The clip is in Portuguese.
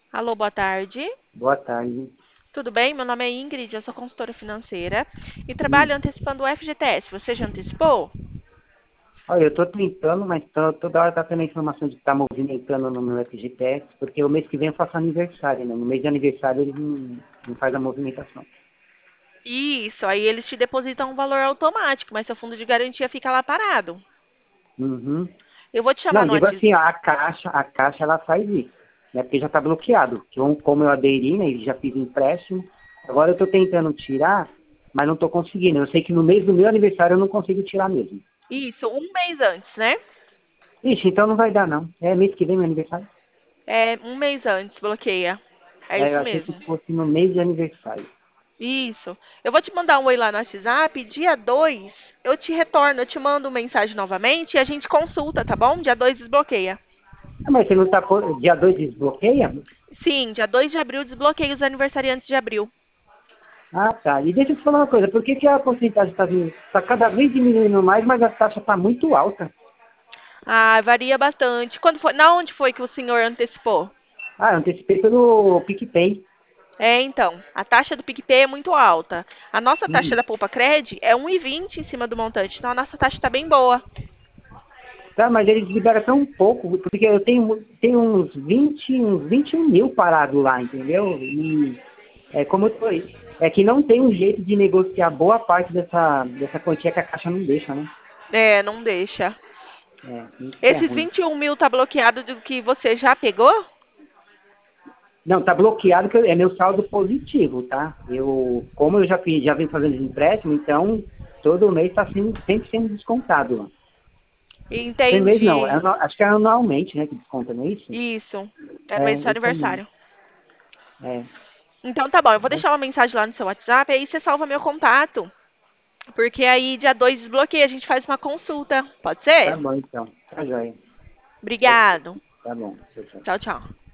Alô, boa tarde. Boa tarde. Tudo bem? Meu nome é Ingrid, eu sou consultora financeira e trabalho Hum. antecipando o FGTS. Você já antecipou? Olha, eu estou tentando, mas toda hora está tendo a informação de que está movimentando no meu FGTS, porque o mês que vem eu faço aniversário, né? No mês de aniversário eles não fazem a movimentação. Isso, aí eles te depositam um valor automático, mas seu fundo de garantia fica lá parado. Uhum. Eu vou te chamar Não, no digo assim, WhatsApp. ó, a caixa ela faz isso, né? Porque já está bloqueado. Como eu aderi, né? E já fiz empréstimo, agora eu estou tentando tirar, mas não estou conseguindo. Eu sei que no mês do meu aniversário eu não consigo tirar mesmo. Isso, um mês antes, né? Ixi, então não vai dar não. É mês que vem meu aniversário? É, um mês antes, bloqueia. É É, isso eu achei que mesmo. fosse no mês de aniversário. Isso. Eu vou te mandar um oi lá no WhatsApp. Dia 2, eu te retorno, eu te mando mensagem novamente e a gente consulta, tá bom? Dia 2 desbloqueia. Ah, mas você não está dia 2 desbloqueia? Sim, dia 2 de abril desbloqueia os aniversariantes de abril. Ah, tá. E deixa eu te falar uma coisa, por que, que a porcentagem está cada vez diminuindo mais, mas a taxa está muito alta? Ah, varia bastante. Quando foi, na onde foi que o senhor antecipou? Ah, eu antecipei pelo PicPay. É, então, a taxa do PicPay é muito alta. A nossa taxa Hum. da Poupa Cred é 1,20 em cima do montante. Então a nossa taxa está bem boa. Tá, mas eles liberam tão pouco, porque eu tenho uns 21 mil parados lá, entendeu? E é como eu falei, é que não tem um jeito de negociar boa parte dessa quantia que a Caixa não deixa, né? É, não deixa. É, isso que é Esses ruim. 21 mil tá bloqueado do que você já pegou? Não, tá bloqueado, que é meu saldo positivo, tá? Como eu já venho fazendo empréstimo, então todo mês está sempre sendo descontado lá. Tem mês não, Entendi. acho que é anualmente, né, que desconta, não é isso? Isso. É no É, mês do seu isso mesmo. aniversário. É, Então tá bom, eu tá vou bom? deixar uma mensagem lá no seu WhatsApp, aí você salva meu contato. Porque aí dia 2 desbloqueia, a gente faz uma consulta. Pode Tá ser? bom então. Tá joia. Obrigado. Tá bom. Tchau, tchau. Tchau, tchau.